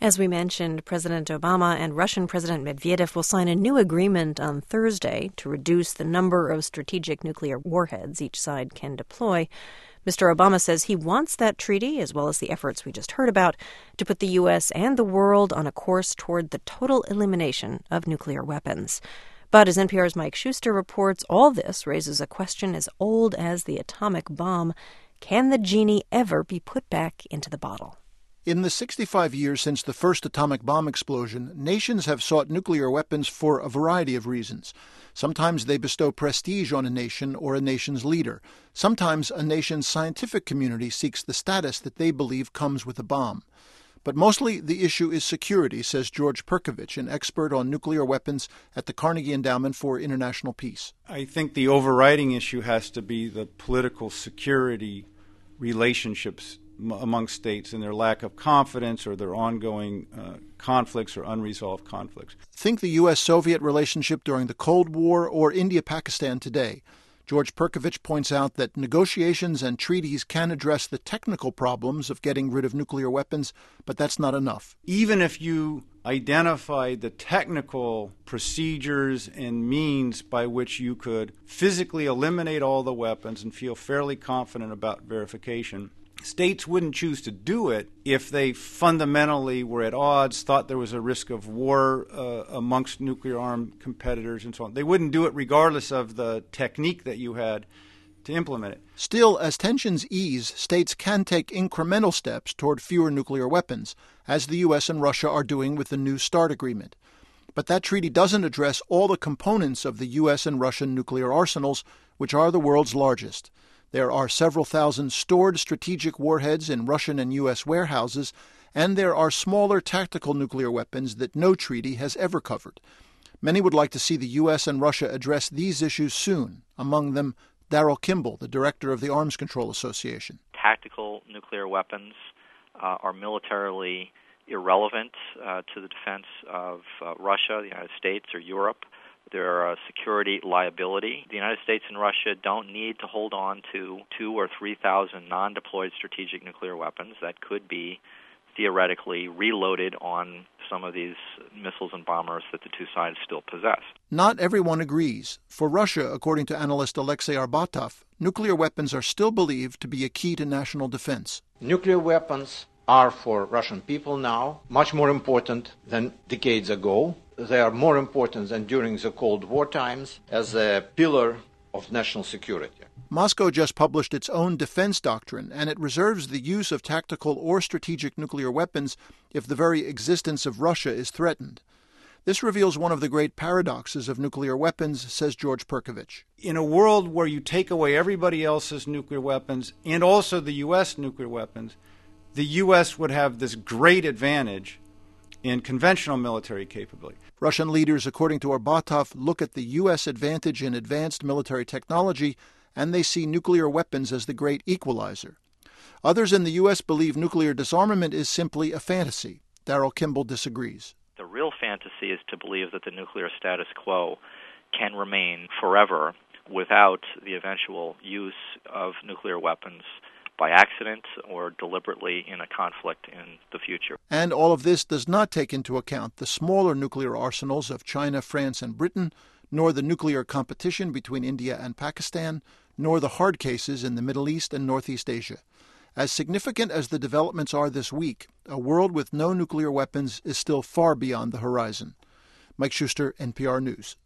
As we mentioned, President Obama and Russian President Medvedev will sign a new agreement on Thursday to reduce the number of strategic nuclear warheads each side can deploy. Mr. Obama says he wants that treaty, as well as the efforts we just heard about, to put the U.S. and the world on a course toward the total elimination of nuclear weapons. But as NPR's Mike Schuster reports, all this raises a question as old as the atomic bomb. Can the genie ever be put back into the bottle? In the 65 years since the first atomic bomb explosion, nations have sought nuclear weapons for a variety of reasons. Sometimes they bestow prestige on a nation or a nation's leader. Sometimes a nation's scientific community seeks the status that they believe comes with a bomb. But mostly the issue is security, says George Perkovich, an expert on nuclear weapons at the Carnegie Endowment for International Peace. I think the overriding issue has to be the political security relationships among states and their lack of confidence or their ongoing conflicts or unresolved conflicts. Think the U.S.-Soviet relationship during the Cold War or India-Pakistan today. George Perkovich points out that negotiations and treaties can address the technical problems of getting rid of nuclear weapons, but that's not enough. Even if you identify the technical procedures and means by which you could physically eliminate all the weapons and feel fairly confident about verification, states wouldn't choose to do it if they fundamentally were at odds, thought there was a risk of war amongst nuclear-armed competitors and so on. They wouldn't do it regardless of the technique that you had to implement it. Still, as tensions ease, states can take incremental steps toward fewer nuclear weapons, as the U.S. and Russia are doing with the New START agreement. But that treaty doesn't address all the components of the U.S. and Russian nuclear arsenals, which are the world's largest. There are several thousand stored strategic warheads in Russian and U.S. warehouses, and there are smaller tactical nuclear weapons that no treaty has ever covered. Many would like to see the U.S. and Russia address these issues soon, among them Darrell Kimball, the director of the Arms Control Association. Tactical nuclear weapons are militarily irrelevant to the defense of Russia, the United States, or Europe. They're a security liability. The United States and Russia don't need to hold on to 2,000 or 3,000 non-deployed strategic nuclear weapons that could be theoretically reloaded on some of these missiles and bombers that the two sides still possess. Not everyone agrees. For Russia, according to analyst Alexei Arbatov, nuclear weapons are still believed to be a key to national defense. Nuclear weapons are for Russian people now much more important than decades ago. They are more important than during the Cold War times as a pillar of national security. Moscow just published its own defense doctrine, and it reserves the use of tactical or strategic nuclear weapons if the very existence of Russia is threatened. This reveals one of the great paradoxes of nuclear weapons, says George Perkovich. In a world where you take away everybody else's nuclear weapons and also the U.S. nuclear weapons, the U.S. would have this great advantage in conventional military capability. Russian leaders, according to Arbatov, look at the U.S. advantage in advanced military technology, and they see nuclear weapons as the great equalizer. Others in the U.S. believe nuclear disarmament is simply a fantasy. Darrell Kimball disagrees. The real fantasy is to believe that the nuclear status quo can remain forever without the eventual use of nuclear weapons by accident or deliberately in a conflict in the future. And all of this does not take into account the smaller nuclear arsenals of China, France, and Britain, nor the nuclear competition between India and Pakistan, nor the hard cases in the Middle East and Northeast Asia. As significant as the developments are this week, a world with no nuclear weapons is still far beyond the horizon. Mike Schuster, NPR News.